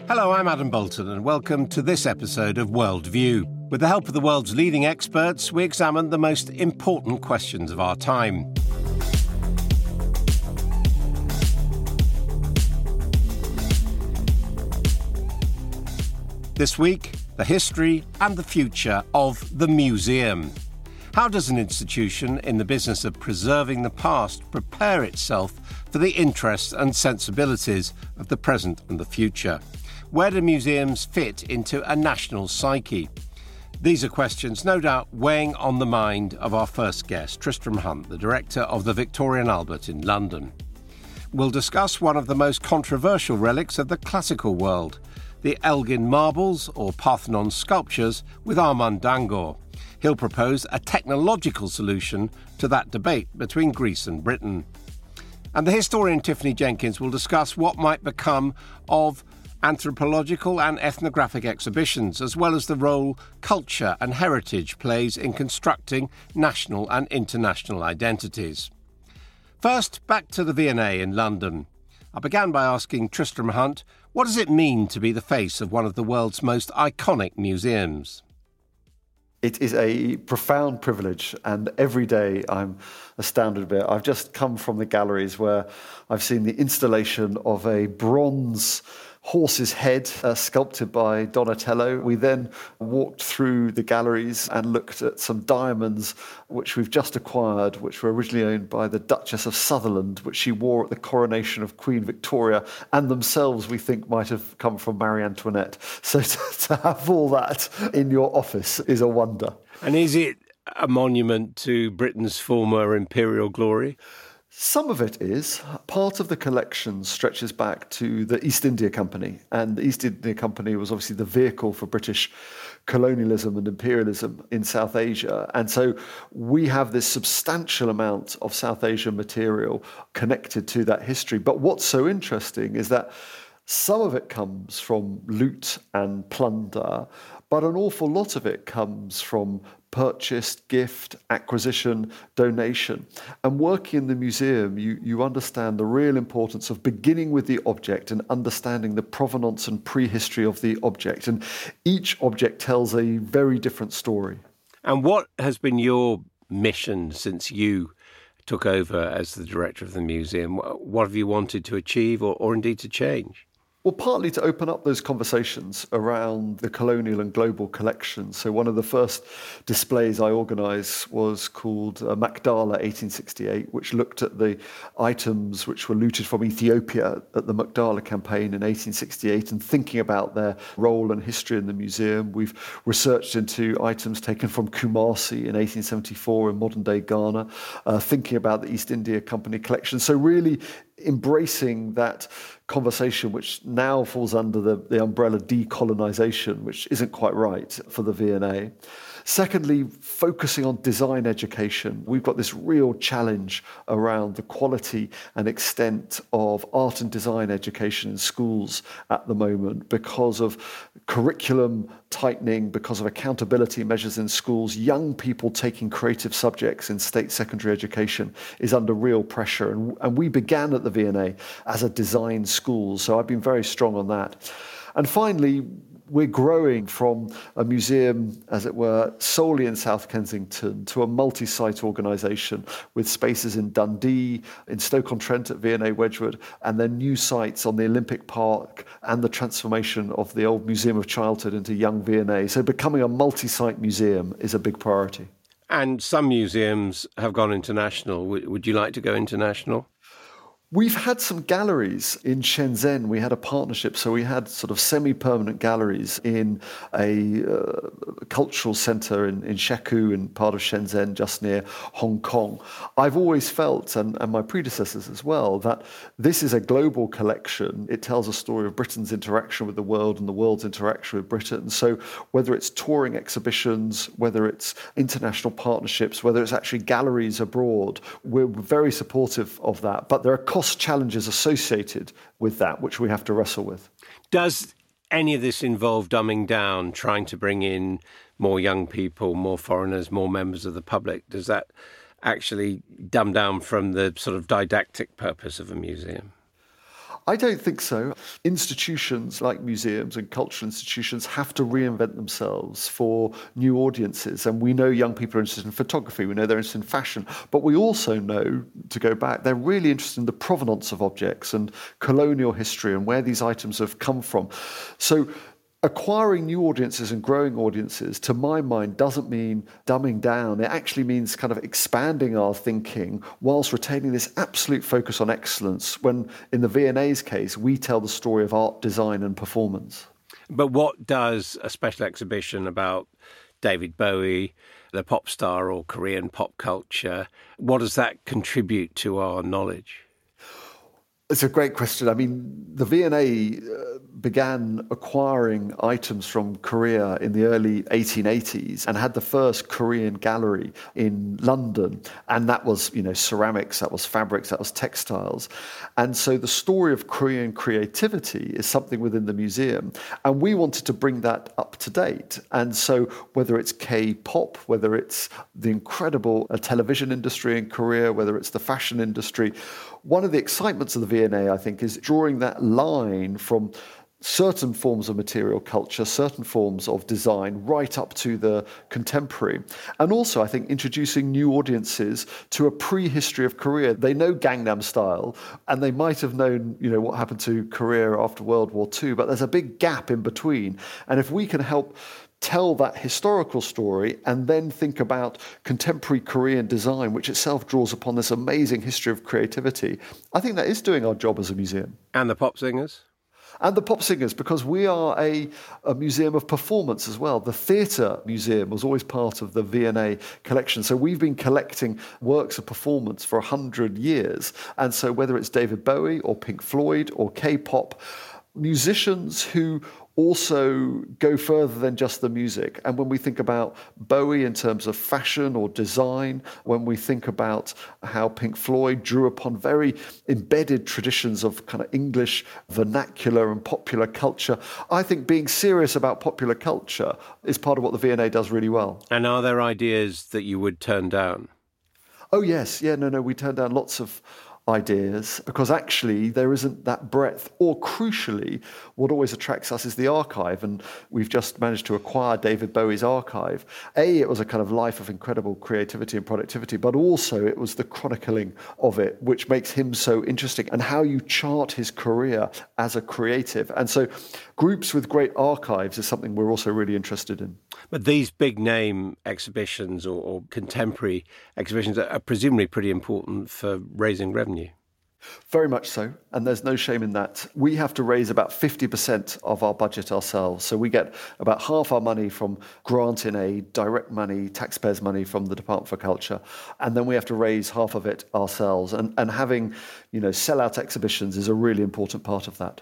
Hello, I'm Adam Bolton, and welcome to this episode of Worldview. With the help of the world's leading experts, we examine the most important questions of our time. This week, the history and the future of the museum. How does an institution in the business of preserving the past prepare itself for the interests and sensibilities of the present and the future? Where do museums fit into a national psyche? These are questions no doubt weighing on the mind of our first guest, Tristram Hunt, the director of the Victoria and Albert in London. We'll discuss one of the most controversial relics of the classical world, the Elgin marbles or Parthenon sculptures, with Armand Dangour. He'll propose a technological solution to that debate between Greece and Britain. And the historian Tiffany Jenkins will discuss what might become of anthropological and ethnographic exhibitions, as well as the role culture and heritage plays in constructing national and international identities. First, back to the V&A in London. I began by asking Tristram Hunt, what does it mean to be the face of one of the world's most iconic museums? It is a profound privilege, and every day I'm astounded by it. I've just come from the galleries where I've seen the installation of a bronze horse's head sculpted by Donatello. We then walked through the galleries and looked at some diamonds which we've just acquired, which were originally owned by the Duchess of Sutherland, which she wore at the coronation of Queen Victoria, and themselves we think might have come from Marie Antoinette. So to have all that in your office is a wonder. And is it a monument to Britain's former imperial glory? Some of it is. Part of the collection stretches back to the East India Company, and the East India Company was obviously the vehicle for British colonialism and imperialism in South Asia. And so we have this substantial amount of South Asian material connected to that history. But what's so interesting is that some of it comes from loot and plunder, but an awful lot of it comes from purchased, gift, acquisition, donation. And working in the museum, you understand the real importance of beginning with the object and understanding the provenance and prehistory of the object. And each object tells a very different story. And what has been your mission since you took over as the director of the museum? What have you wanted to achieve or indeed to change? Well, partly to open up those conversations around the colonial and global collections. So one of the first displays I organised was called Makdala 1868, which looked at the items which were looted from Ethiopia at the Makdala campaign in 1868 and thinking about their role and history in the museum. We've researched into items taken from Kumasi in 1874 in modern-day Ghana, thinking about the East India Company collection. So really embracing that conversation, which now falls under the umbrella decolonisation, which isn't quite right for the V&A. Secondly, focusing on design education. We've got this real challenge around the quality and extent of art and design education in schools at the moment because of curriculum tightening, because of accountability measures in schools. Young people taking creative subjects in state secondary education is under real pressure. And we began at the V&A as a design school, so I've been very strong on that. And finally, we're growing from a museum, as it were, solely in South Kensington to a multi-site organisation with spaces in Dundee, in Stoke-on-Trent at V&A Wedgwood, and then new sites on the Olympic Park and the transformation of the old Museum of Childhood into Young V&A. So becoming a multi-site museum is a big priority. And some museums have gone international. Would you like to go international? We've had some galleries in Shenzhen. We had a partnership, so we had sort of semi-permanent galleries in a cultural centre in Shekou, in part of Shenzhen, just near Hong Kong. I've always felt, and my predecessors as well, that this is a global collection. It tells a story of Britain's interaction with the world and the world's interaction with Britain. So whether it's touring exhibitions, whether it's international partnerships, whether it's actually galleries abroad, we're very supportive of that. But there are cost challenges associated with that, which we have to wrestle with. Does any of this involve dumbing down, trying to bring in more young people, more foreigners, more members of the public? Does that actually dumb down from the sort of didactic purpose of a museum? I don't think so. Institutions like museums and cultural institutions have to reinvent themselves for new audiences. And we know young people are interested in photography, we know they're interested in fashion, but we also know, to go back, they're really interested in the provenance of objects and colonial history and where these items have come from. So acquiring new audiences and growing audiences, to my mind, doesn't mean dumbing down. It actually means kind of expanding our thinking whilst retaining this absolute focus on excellence, when in the V&A's case, we tell the story of art, design and performance. But what does a special exhibition about David Bowie, the pop star or Korean pop culture, what does that contribute to our knowledge? It's a great question. I mean, the V&A began acquiring items from Korea in the early 1880s and had the first Korean gallery in London. And that was, ceramics, that was fabrics, that was textiles. And so the story of Korean creativity is something within the museum. And we wanted to bring that up to date. And so whether it's K-pop, whether it's the incredible television industry in Korea, whether it's the fashion industry, one of the excitements of the V&A, I think, is drawing that line from certain forms of material culture, certain forms of design, right up to the contemporary. And also, I think, introducing new audiences to a prehistory of Korea. They know Gangnam Style, and they might have known, what happened to Korea after World War II, but there's a big gap in between. And if we can help tell that historical story and then think about contemporary Korean design, which itself draws upon this amazing history of creativity, I think that is doing our job as a museum. And the pop singers? And the pop singers, because we are a museum of performance as well. The theatre museum was always part of the V&A collection. So we've been collecting works of performance for 100 years. And so whether it's David Bowie or Pink Floyd or K-pop, musicians who also go further than just the music. And when we think about Bowie in terms of fashion or design, when we think about how Pink Floyd drew upon very embedded traditions of kind of English vernacular and popular culture, I think being serious about popular culture is part of what the V&A does really well. And are there ideas that you would turn down? Oh, yes. Yeah, no, we turn down lots of ideas because actually there isn't that breadth, or crucially what always attracts us is the archive, and we've just managed to acquire David Bowie's archive. It was a kind of life of incredible creativity and productivity, but also it was the chronicling of it which makes him so interesting, and how you chart his career as a creative. And so groups with great archives is something we're also really interested in. But these big name exhibitions or contemporary exhibitions are presumably pretty important for raising revenue. Very much so, and there's no shame in that. We have to raise about 50% of our budget ourselves. So we get about half our money from grant in aid, direct money, taxpayers' money from the Department for Culture, and then we have to raise half of it ourselves. And having, sell-out exhibitions is a really important part of that.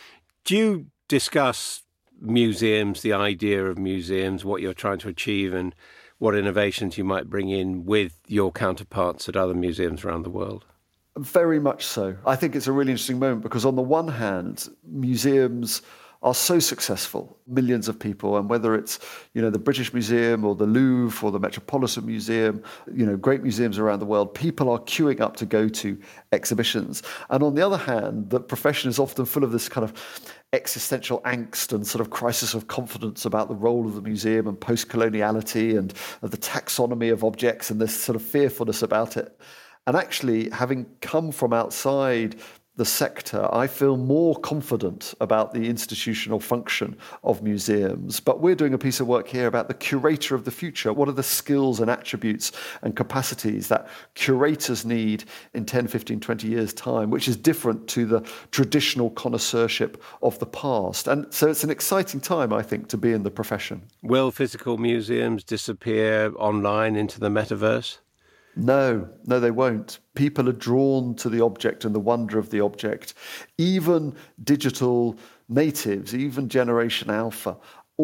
Do you discuss museums, the idea of museums, what you're trying to achieve, and what innovations you might bring in with your counterparts at other museums around the world? Very much so. I think it's a really interesting moment because on the one hand, museums are so successful, millions of people, and whether it's, the British Museum or the Louvre or the Metropolitan Museum, great museums around the world, people are queuing up to go to exhibitions. And on the other hand, the profession is often full of this kind of existential angst and sort of crisis of confidence about the role of the museum and post-coloniality and the taxonomy of objects and this sort of fearfulness about it. And actually, having come from outside the sector, I feel more confident about the institutional function of museums. But we're doing a piece of work here about the curator of the future. What are the skills and attributes and capacities that curators need in 10, 15, 20 years' time, which is different to the traditional connoisseurship of the past. And so it's an exciting time, I think, to be in the profession. Will physical museums disappear online into the metaverse? No, they won't. People are drawn to the object and the wonder of the object. Even digital natives, even Generation Alpha,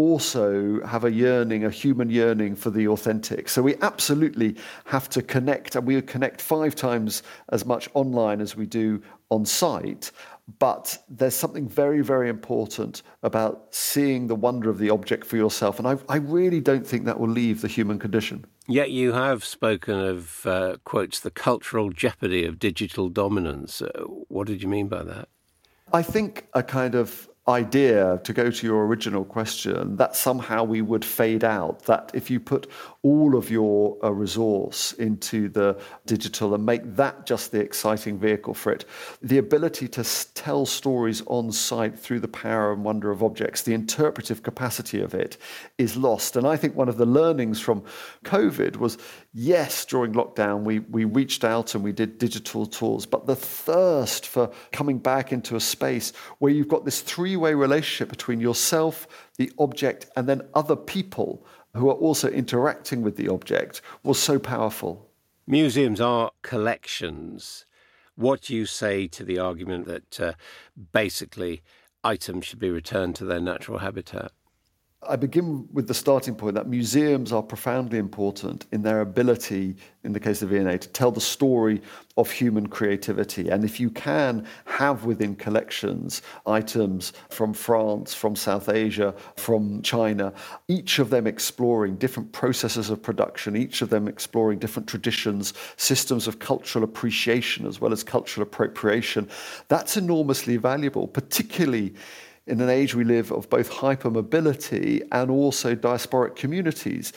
also have a human yearning for the authentic. So we absolutely have to connect, and we connect 5 times as much online as we do on site. But there's something very, very important about seeing the wonder of the object for yourself. And I really don't think that will leave the human condition. Yet you have spoken of, quotes, the cultural jeopardy of digital dominance. What did you mean by that? I think a kind of idea, to go to your original question, that somehow we would fade out, that if you put all of your resource into the digital and make that just the exciting vehicle for it, the ability to tell stories on site through the power and wonder of objects, the interpretive capacity of it is lost. And I think one of the learnings from COVID was, yes, during lockdown, we reached out and we did digital tours, but the thirst for coming back into a space where you've got this three-way relationship between yourself, the object, and then other people who are also interacting with the object was so powerful. Museums are collections. What do you say to the argument that basically items should be returned to their natural habitat? I begin with the starting point that museums are profoundly important in their ability, in the case of V&A, to tell the story of human creativity. And if you can have within collections items from France, from South Asia, from China, each of them exploring different processes of production, each of them exploring different traditions, systems of cultural appreciation as well as cultural appropriation, that's enormously valuable, particularly in an age we live of both hypermobility and also diasporic communities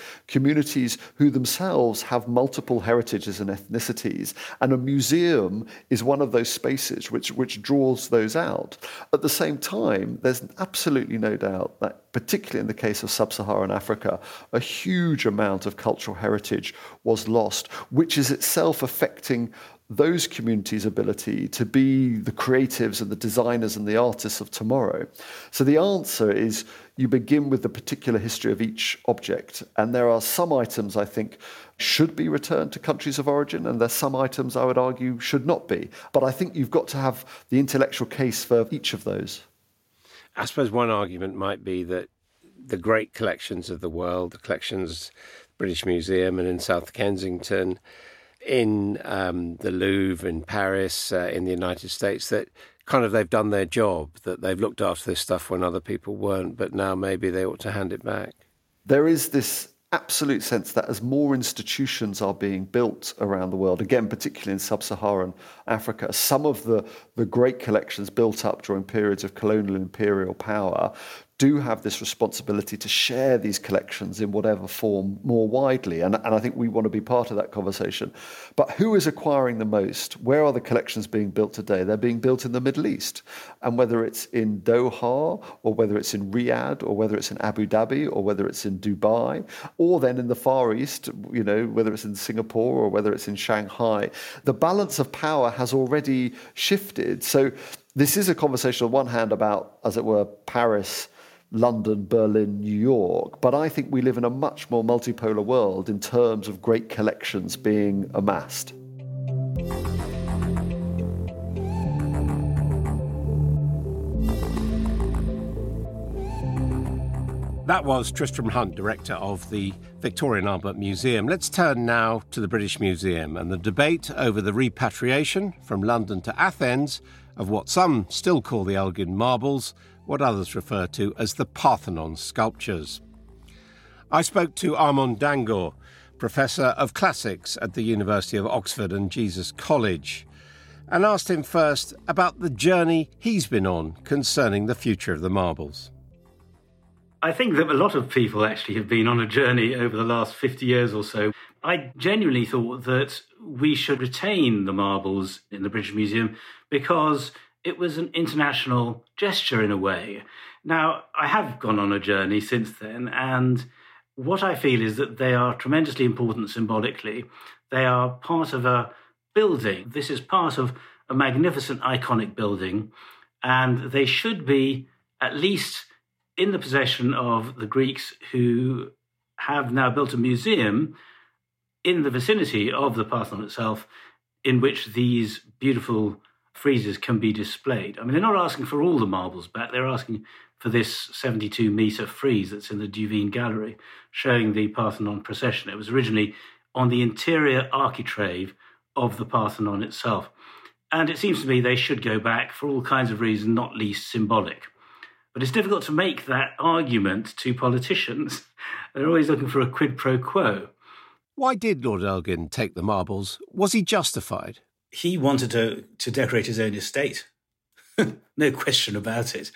who themselves have multiple heritages and ethnicities. And a museum is one of those spaces which draws those out. At the same time, there's absolutely no doubt that, particularly in the case of sub-Saharan Africa, a huge amount of cultural heritage was lost, which is itself affecting those communities' ability to be the creatives and the designers and the artists of tomorrow. So the answer is you begin with the particular history of each object. And there are some items I think should be returned to countries of origin, and there's some items I would argue should not be. But I think you've got to have the intellectual case for each of those. I suppose one argument might be that the great collections of the world, the collections, British Museum and in South Kensington, in the Louvre in Paris, in the United States, that kind of they've done their job, that they've looked after this stuff when other people weren't, but now maybe they ought to hand it back. There is this absolute sense that as more institutions are being built around the world, again, particularly in sub-Saharan Africa, some of the great collections built up during periods of colonial and imperial power do have this responsibility to share these collections in whatever form more widely. And I think we want to be part of that conversation. But who is acquiring the most? Where are the collections being built today? They're being built in the Middle East. And whether it's in Doha, or whether it's in Riyadh, or whether it's in Abu Dhabi, or whether it's in Dubai, or then in the Far East, whether it's in Singapore or whether it's in Shanghai, the balance of power has already shifted. So this is a conversation on one hand about, as it were, Paris, London, Berlin, New York, but I think we live in a much more multipolar world in terms of great collections being amassed. That was Tristram Hunt, director of the Victoria and Albert Museum. Let's turn now to the British Museum and the debate over the repatriation from London to Athens of what some still call the Elgin marbles, what others refer to as the Parthenon sculptures. I spoke to Armand Dangour, Professor of Classics at the University of Oxford and Jesus College, and asked him first about the journey he's been on concerning the future of the marbles. I think that a lot of people actually have been on a journey over the last 50 years or so. I genuinely thought that we should retain the marbles in the British Museum because it was an international gesture in a way. Now, I have gone on a journey since then, and what I feel is that they are tremendously important symbolically. They are part of a building. This is part of a magnificent, iconic building, and they should be at least in the possession of the Greeks who have now built a museum in the vicinity of the Parthenon itself in which these beautiful friezes can be displayed. I mean, they're not asking for all the marbles back. They're asking for this 72-metre frieze that's in the Duveen Gallery, showing the Parthenon procession. It was originally on the interior architrave of the Parthenon itself. And it seems to me they should go back for all kinds of reasons, not least symbolic. But it's difficult to make that argument to politicians. They're always looking for a quid pro quo. Why did Lord Elgin take the marbles? Was he justified? He wanted to decorate his own estate. No question about it.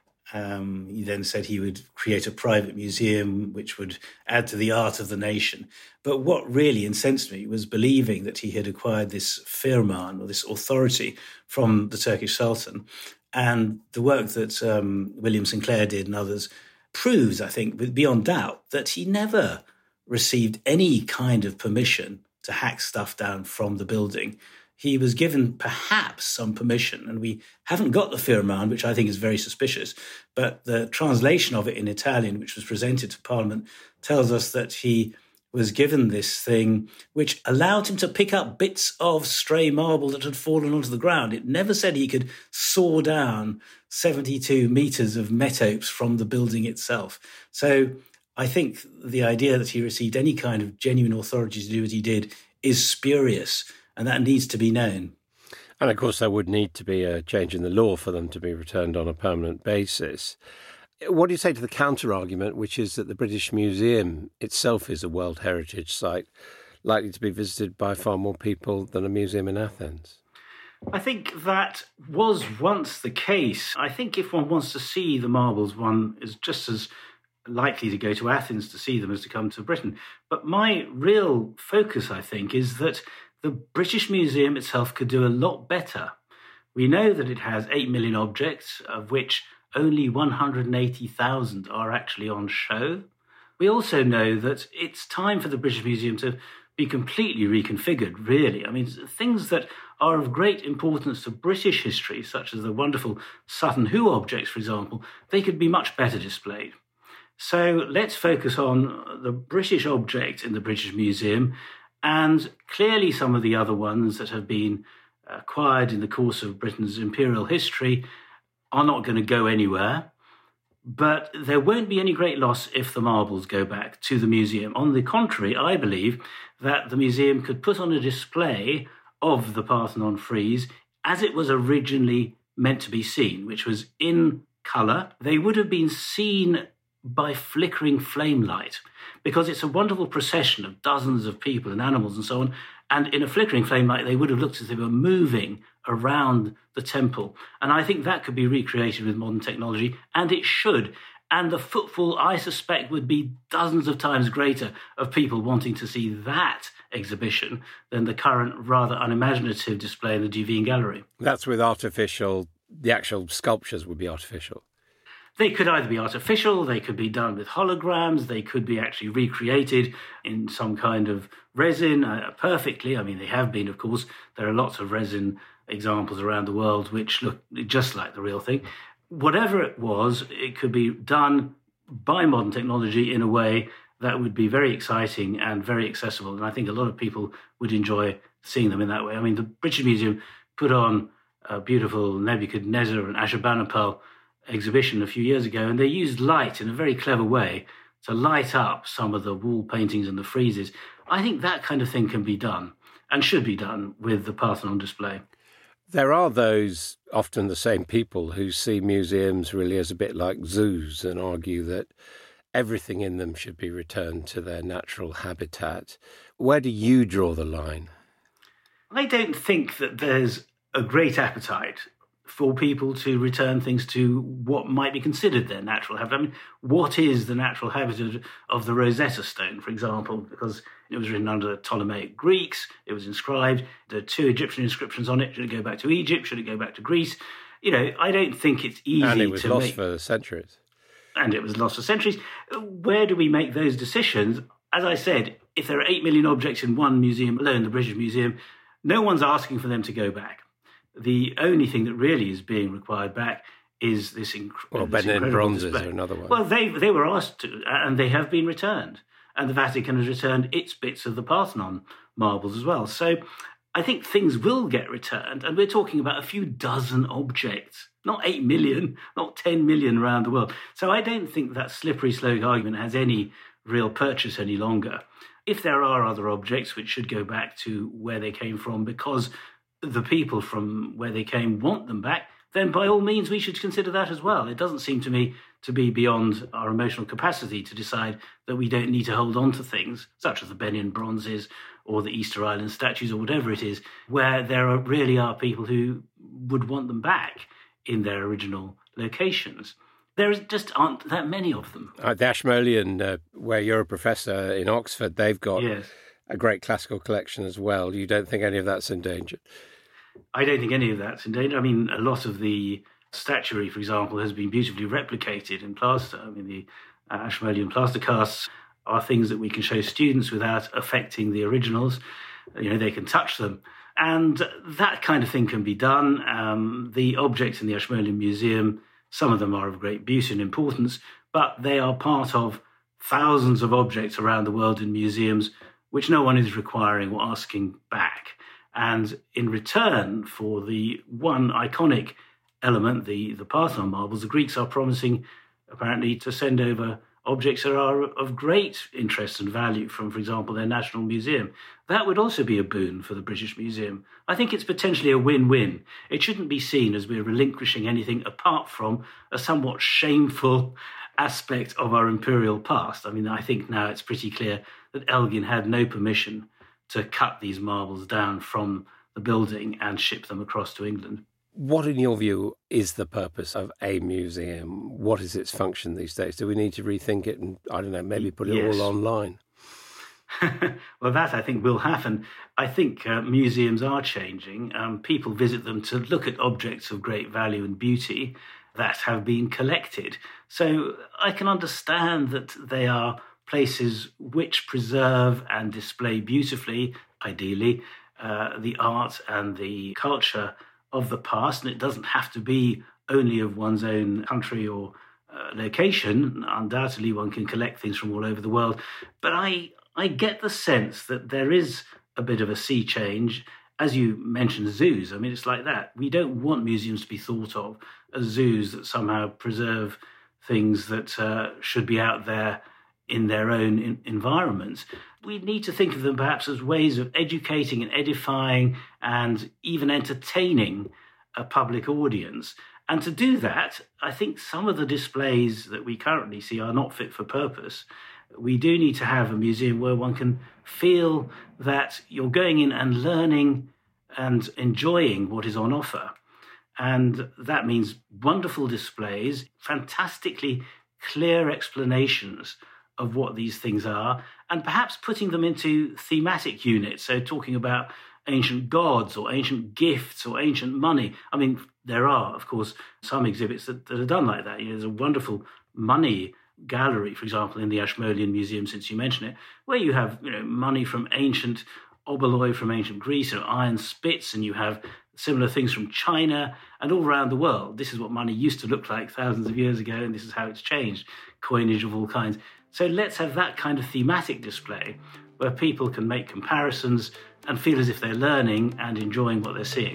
He then said he would create a private museum which would add to the art of the nation. But what really incensed me was believing that he had acquired this firman, or this authority, from the Turkish Sultan. And the work that William Sinclair did and others proves, I think, beyond doubt, that he never received any kind of permission to hack stuff down from the building. He was given perhaps some permission, and we haven't got the firman, which I think is very suspicious, but the translation of it in Italian, which was presented to Parliament, tells us that he was given this thing which allowed him to pick up bits of stray marble that had fallen onto the ground. It never said he could saw down 72 metres of metopes from the building itself. So I think the idea that he received any kind of genuine authority to do what he did is spurious, and that needs to be known. And of course, there would need to be a change in the law for them to be returned on a permanent basis. What do you say to the counter-argument, which is that the British Museum itself is a World Heritage Site, likely to be visited by far more people than a museum in Athens? I think that was once the case. I think if one wants to see the marbles, one is just as likely to go to Athens to see them as to come to Britain. But my real focus, I think, is that the British Museum itself could do a lot better. We know that it has 8 million objects, of which only 180,000 are actually on show. We also know that it's time for the British Museum to be completely reconfigured, really. I mean, things that are of great importance to British history, such as the wonderful Sutton Hoo objects, for example, they could be much better displayed. So let's focus on the British object in the British Museum, and clearly some of the other ones that have been acquired in the course of Britain's imperial history are not going to go anywhere. But there won't be any great loss if the marbles go back to the museum. On the contrary, I believe that the museum could put on a display of the Parthenon frieze as it was originally meant to be seen, which was in colour. They would have been seen by flickering flame light, because it's a wonderful procession of dozens of people and animals and so on. And in a flickering flame light, they would have looked as if they were moving around the temple. And I think that could be recreated with modern technology, and it should. And the footfall, I suspect, would be dozens of times greater of people wanting to see that exhibition than the current rather unimaginative display in the Duveen Gallery. That's with the actual sculptures would be artificial. They could either be artificial, they could be done with holograms, they could be actually recreated in some kind of resin perfectly. I mean, they have been, of course. There are lots of resin examples around the world which look just like the real thing. Whatever it was, it could be done by modern technology in a way that would be very exciting and very accessible. And I think a lot of people would enjoy seeing them in that way. I mean, the British Museum put on a beautiful Nebuchadnezzar and Ashurbanipal exhibition a few years ago, and they used light in a very clever way to light up some of the wall paintings and the friezes. I think that kind of thing can be done and should be done with the Parthenon display. There are those, often the same people, who see museums really as a bit like zoos and argue that everything in them should be returned to their natural habitat. Where do you draw the line? I don't think that there's a great appetite for people to return things to what might be considered their natural habitat. I mean, what is the natural habitat of the Rosetta Stone, for example? Because it was written under the Ptolemaic Greeks, it was inscribed, there are 2 Egyptian inscriptions on it. Should it go back to Egypt? Should it go back to Greece? You know, I don't think it's easy to make. And it was lost for centuries. And it was lost for centuries. Where do we make those decisions? As I said, if there are 8 million objects in one museum alone, the British Museum, no one's asking for them to go back. The only thing that really is being required back is this incredible Benin bronzes are another one. Well, they were asked to, and they have been returned. And the Vatican has returned its bits of the Parthenon marbles as well. So I think things will get returned, and we're talking about a few dozen objects, not 8 million, not 10 million around the world. So I don't think that slippery slope argument has any real purchase any longer. If there are other objects which should go back to where they came from because the people from where they came want them back, then by all means we should consider that as well. It doesn't seem to me to be beyond our emotional capacity to decide that we don't need to hold on to things, such as the Benin bronzes or the Easter Island statues or whatever it is, where really are people who would want them back. in their original locations. There just aren't that many of them. The Ashmolean, where you're a professor in Oxford, they've got Yes. a great classical collection as well. You don't think any of that's in danger? I don't think any of that's in danger. I mean, a lot of the statuary, for example, has been beautifully replicated in plaster. I mean, the Ashmolean plaster casts are things that we can show students without affecting the originals. They can touch them. And that kind of thing can be done. The objects in the Ashmolean Museum, some of them are of great beauty and importance, but they are part of thousands of objects around the world in museums, which no one is requiring or asking back. And in return for the one iconic element, the Parthenon marbles, the Greeks are promising, apparently, to send over objects that are of great interest and value from, for example, their National Museum. That would also be a boon for the British Museum. I think it's potentially a win-win. It shouldn't be seen as we're relinquishing anything apart from a somewhat shameful aspect of our imperial past. I mean, I think now it's pretty clear that Elgin had no permission to cut these marbles down from the building and ship them across to England. What, in your view, is the purpose of a museum? What is its function these days? Do we need to rethink it and, I don't know, maybe put it all online? Well, that I think will happen. I think museums are changing. People visit them to look at objects of great value and beauty that have been collected. So I can understand that they are places which preserve and display beautifully, ideally, the art and the culture of the past. And it doesn't have to be only of one's own country or location. Undoubtedly, one can collect things from all over the world. But I get the sense that there is a bit of a sea change. As you mentioned, zoos. I mean, it's like that. We don't want museums to be thought of as zoos that somehow preserve things that should be out there in their own environments. We need to think of them perhaps as ways of educating and edifying and even entertaining a public audience. And to do that, I think some of the displays that we currently see are not fit for purpose. We do need to have a museum where one can feel that you're going in and learning and enjoying what is on offer. And that means wonderful displays, fantastically clear explanations of what these things are, and perhaps putting them into thematic units. So talking about ancient gods or ancient gifts or ancient money. I mean, there are, of course, some exhibits that are done like that. There's a wonderful money gallery, for example, in the Ashmolean Museum, since you mention it, where you have money from ancient oboloi from ancient Greece, iron spits, and you have similar things from China and all around the world. This is what money used to look like thousands of years ago, and this is how it's changed. Coinage of all kinds. So let's have that kind of thematic display where people can make comparisons and feel as if they're learning and enjoying what they're seeing.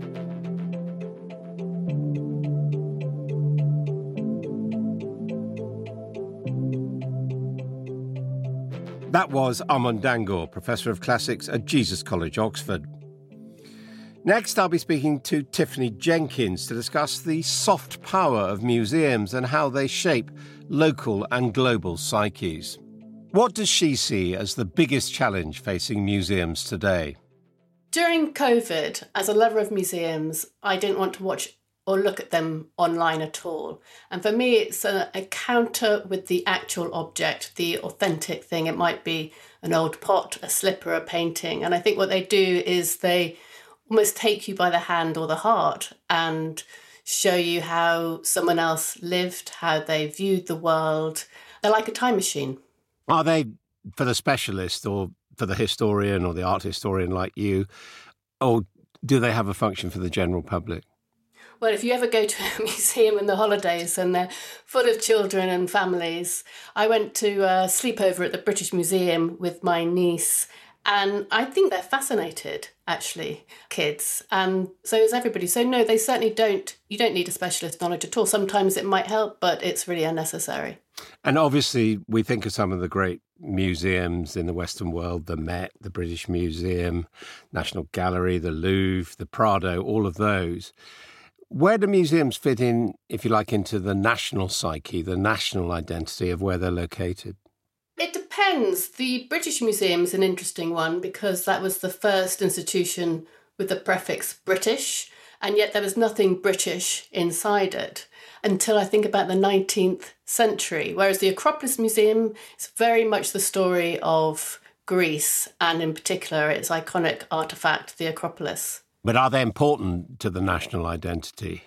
That was Armand Dangour, Professor of Classics at Jesus College, Oxford. Next, I'll be speaking to Tiffany Jenkins to discuss the soft power of museums and how they shape local and global psyches. What does she see as the biggest challenge facing museums today? During COVID, as a lover of museums, I didn't want to watch or look at them online at all. And for me, it's an encounter with the actual object, the authentic thing. It might be an old pot, a slipper, a painting. And I think what they do is they almost take you by the hand or the heart and show you how someone else lived, how they viewed the world. They're like a time machine. Are they for the specialist or for the historian or the art historian like you, or do they have a function for the general public? Well, if you ever go to a museum in the holidays and they're full of children and families, I went to a sleepover at the British Museum with my niece, and I think they're fascinated, actually, kids. And so is everybody. So no, they certainly don't. You don't need a specialist knowledge at all. Sometimes it might help, but it's really unnecessary. And obviously, we think of some of the great museums in the Western world, the Met, the British Museum, National Gallery, the Louvre, the Prado, all of those. Where do museums fit in, if you like, into the national psyche, the national identity of where they're located? It depends. The British Museum is an interesting one because that was the first institution with the prefix British. and yet there was nothing British inside it until I think about the 19th century, whereas the Acropolis Museum is very much the story of Greece, and in particular its iconic artefact, the Acropolis. But are they important to the national identity?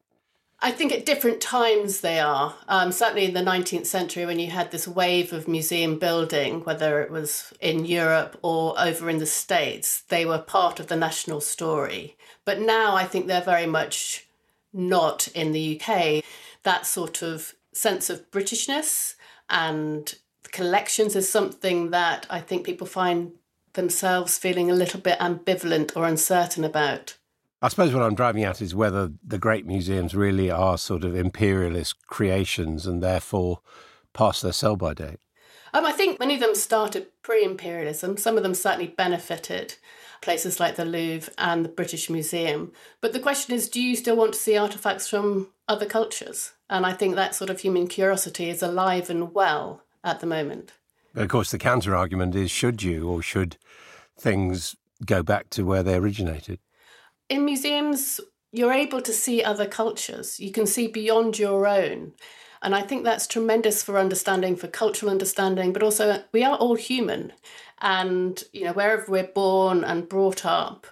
I think at different times they are. Certainly in the 19th century, when you had this wave of museum building, whether it was in Europe or over in the States, they were part of the national story. But now I think they're very much not in the UK. That sort of sense of Britishness and collections is something that I think people find themselves feeling a little bit ambivalent or uncertain about. I suppose what I'm driving at is whether the great museums really are sort of imperialist creations and therefore past their sell-by date. I think many of them started pre-imperialism. Some of them certainly benefited, places like the Louvre and the British Museum. But the question is, do you still want to see artefacts from other cultures? And I think that sort of human curiosity is alive and well at the moment. But of course, the counter-argument is, should you, or should things go back to where they originated? In museums, you're able to see other cultures. You can see beyond your own. And I think that's tremendous for understanding, for cultural understanding, but also we are all human. And, wherever we're born and brought up,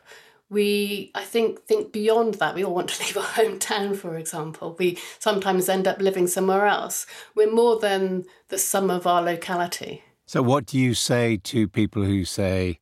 we, I think beyond that. We all want to leave our hometown, for example. We sometimes end up living somewhere else. We're more than the sum of our locality. So what do you say to people who say,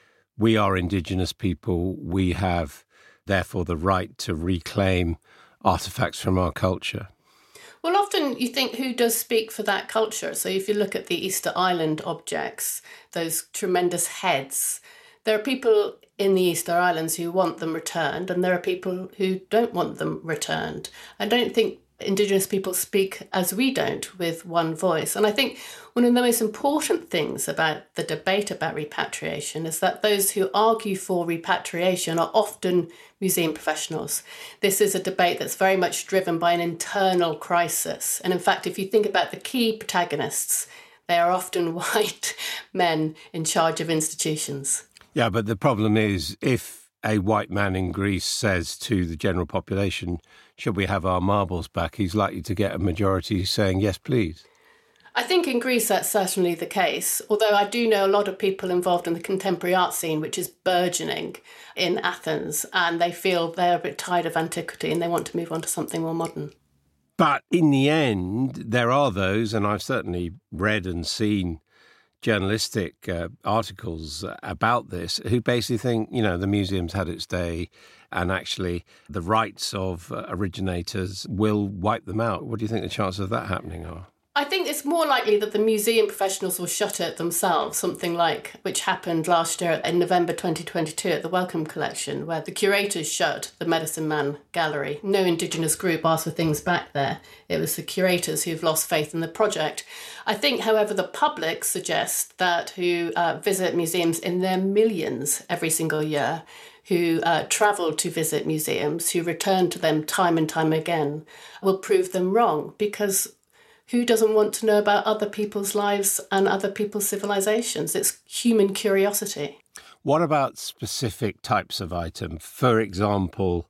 we are Indigenous people, we have therefore the right to reclaim artefacts from our culture? Well, often you think, who does speak for that culture? So if you look at the Easter Island objects, those tremendous heads, there are people in the Easter Islands who want them returned, and there are people who don't want them returned. I don't think Indigenous people speak as we don't, with one voice. And I think one of the most important things about the debate about repatriation is that those who argue for repatriation are often museum professionals. This is a debate that's very much driven by an internal crisis. And in fact, if you think about the key protagonists, they are often white men in charge of institutions. Yeah, but the problem is, if a white man in Greece says to the general population, should we have our marbles back, he's likely to get a majority saying, yes, please. I think in Greece that's certainly the case, although I do know a lot of people involved in the contemporary art scene, which is burgeoning in Athens, and they feel they're a bit tired of antiquity and they want to move on to something more modern. But in the end, there are those, and I've certainly read and seen journalistic articles about this, who basically think, the museum's had its day and actually the rights of originators will wipe them out. What do you think the chances of that happening are? I think it's more likely that the museum professionals will shut it themselves, something like which happened last year in November 2022 at the Wellcome Collection, where the curators shut the Medicine Man Gallery. No Indigenous group asked for things back there. It was the curators who've lost faith in the project. I think, however, the public suggest that who visit museums in their millions every single year, who travel to visit museums, who return to them time and time again, will prove them wrong, because who doesn't want to know about other people's lives and other people's civilizations? It's human curiosity. What about specific types of item? For example,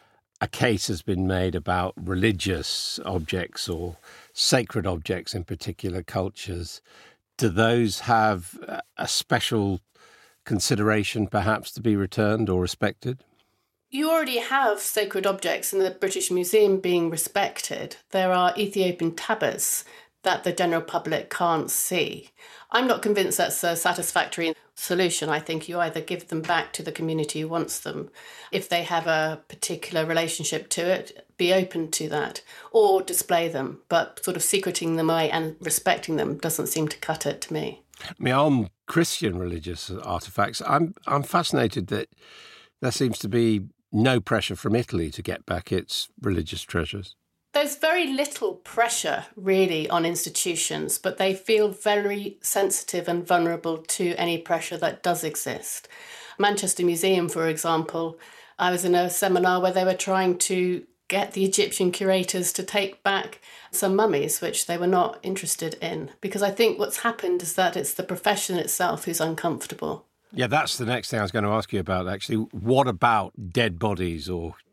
a case has been made about religious objects or sacred objects in particular cultures. Do those have a special consideration perhaps to be returned or respected? You already have sacred objects in the British Museum being respected. There are Ethiopian tablets that the general public can't see. I'm not convinced that's a satisfactory solution. I think you either give them back to the community who wants them. If they have a particular relationship to it, be open to that, or display them. But sort of secreting them away and respecting them doesn't seem to cut it to me. I mean, on Christian religious artefacts, I'm fascinated that there seems to be no pressure from Italy to get back its religious treasures. There's very little pressure, really, on institutions, but they feel very sensitive and vulnerable to any pressure that does exist. Manchester Museum, for example, I was in a seminar where they were trying to get the Egyptian curators to take back some mummies, which they were not interested in, because I think what's happened is that it's the profession itself who's uncomfortable. Yeah, that's the next thing I was going to ask you about, actually. What about dead bodies or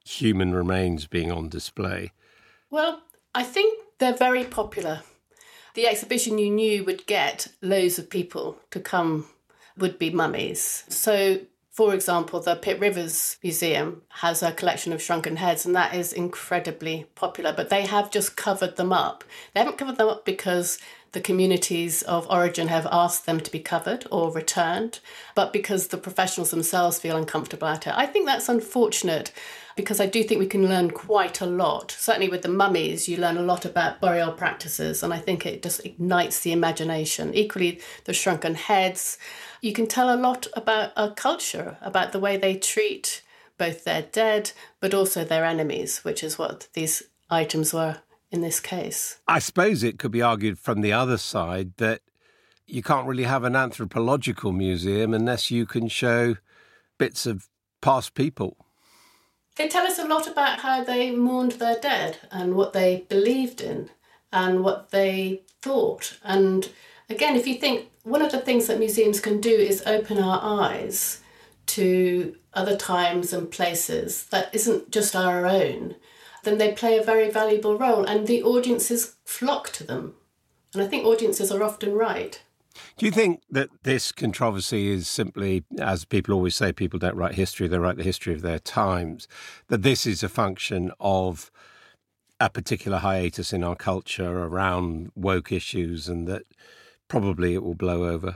human remains being on display? Well, I think they're very popular. The exhibition you knew would get loads of people to come would be mummies. So, for example, the Pitt Rivers Museum has a collection of shrunken heads, and that is incredibly popular, but they have just covered them up. They haven't covered them up because the communities of origin have asked them to be covered or returned, but because the professionals themselves feel uncomfortable at it. I think that's unfortunate, because I do think we can learn quite a lot. Certainly with the mummies, you learn a lot about burial practices, and I think it just ignites the imagination. Equally, the shrunken heads, you can tell a lot about a culture, about the way they treat both their dead, but also their enemies, which is what these items were in this case. I suppose it could be argued from the other side that you can't really have an anthropological museum unless you can show bits of past people. They tell us a lot about how they mourned their dead and what they believed in and what they thought. And again, if you think, one of the things that museums can do is open our eyes to other times and places that isn't just our own, then they play a very valuable role, and the audiences flock to them. And I think audiences are often right. Do you think that this controversy is simply, as people always say, people don't write history, they write the history of their times, that this is a function of a particular hiatus in our culture around woke issues, and that probably it will blow over?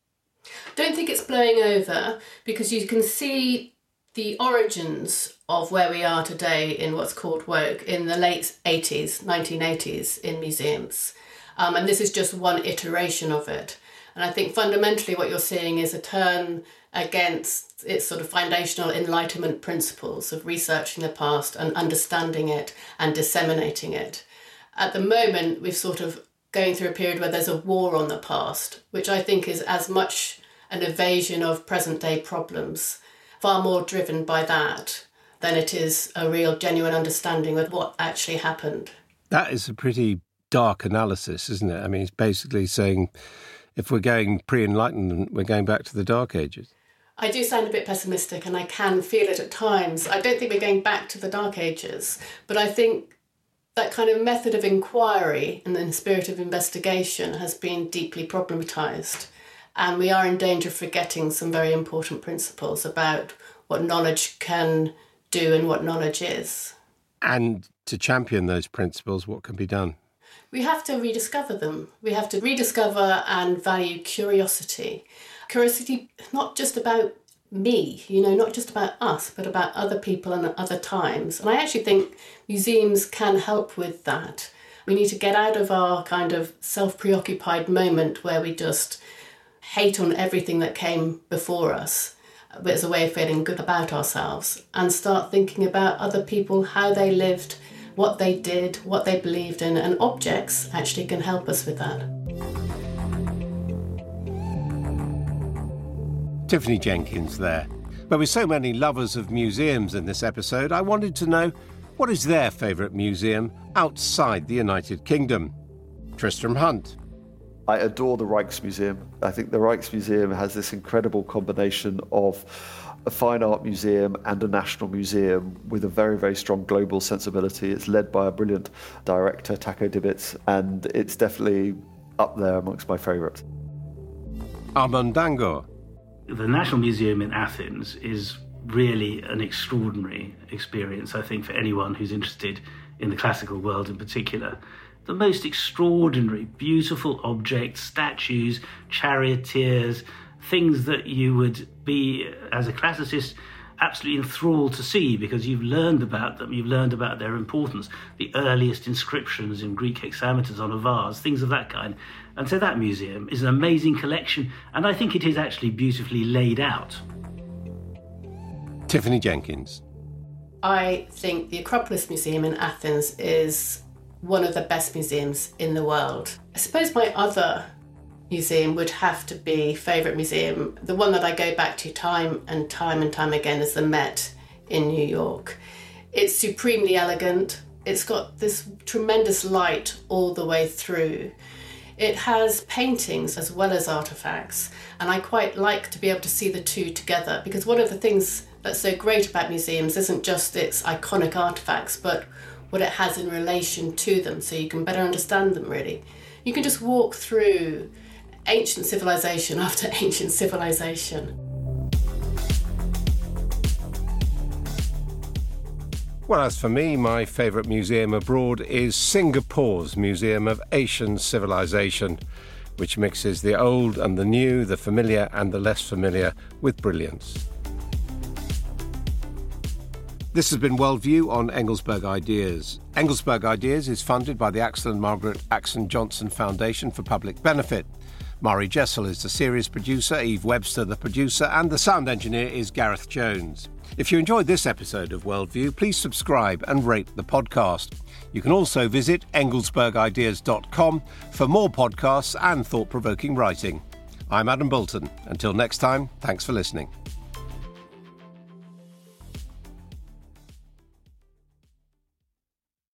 I don't think it's blowing over, because you can see the origins of where we are today in what's called woke in the late 80s, 1980s in museums. And this is just one iteration of it. And I think fundamentally what you're seeing is a turn against its sort of foundational Enlightenment principles of researching the past and understanding it and disseminating it. At the moment, we're sort of going through a period where there's a war on the past, which I think is as much an evasion of present-day problems, far more driven by that than it is a real genuine understanding of what actually happened. That is a pretty dark analysis, isn't it? I mean, it's basically saying if we're going pre-Enlightenment, we're going back to the Dark Ages. I do sound a bit pessimistic, and I can feel it at times. I don't think we're going back to the Dark Ages, but I think that kind of method of inquiry and the spirit of investigation has been deeply problematised. And we are in danger of forgetting some very important principles about what knowledge can do and what knowledge is. And to champion those principles, what can be done? We have to rediscover them. We have to rediscover and value curiosity. Curiosity, not just about me, not just about us, but about other people and other times. And I actually think museums can help with that. We need to get out of our kind of self-preoccupied moment where we just hate on everything that came before us as a way of feeling good about ourselves, and start thinking about other people, how they lived, what they did, what they believed in, and objects actually can help us with that. Tiffany Jenkins there. But with so many lovers of museums in this episode, I wanted to know what is their favourite museum outside the United Kingdom. Tristram Hunt. I adore the Rijksmuseum. I think the Rijksmuseum has this incredible combination of a fine art museum and a national museum with a very, very strong global sensibility. It's led by a brilliant director, Taco Dibitz, and it's definitely up there amongst my favourites. Armand Dangour. The National Museum in Athens is really an extraordinary experience, I think, for anyone who's interested in the classical world in particular. The most extraordinary, beautiful objects, statues, charioteers, things that you would be, as a classicist, absolutely enthralled to see because you've learned about them, you've learned about their importance, the earliest inscriptions in Greek hexameters on a vase, things of that kind. And so that museum is an amazing collection, and I think it is actually beautifully laid out. Tiffany Jenkins. I think the Acropolis Museum in Athens is one of the best museums in the world. I suppose my other museum would have to be favourite museum. The one that I go back to time and time again is the Met in New York. It's supremely elegant. It's got this tremendous light all the way through. It has paintings as well as artefacts, and I quite like to be able to see the two together, because one of the things that's so great about museums isn't just its iconic artefacts, but what it has in relation to them, so you can better understand them, really. You can just walk through ancient civilization after ancient civilization. Well, as for me, my favourite museum abroad is Singapore's Museum of Asian Civilization, which mixes the old and the new, the familiar and the less familiar with brilliance. This has been Worldview on Engelsberg Ideas. Engelsberg Ideas is funded by the Axel and Margaret Axon Johnson Foundation for Public Benefit. Mari Jessel is the series producer, Eve Webster the producer, and the sound engineer is Gareth Jones. If you enjoyed this episode of Worldview, please subscribe and rate the podcast. You can also visit engelsbergideas.com for more podcasts and thought-provoking writing. I'm Adam Bolton. Until next time, thanks for listening.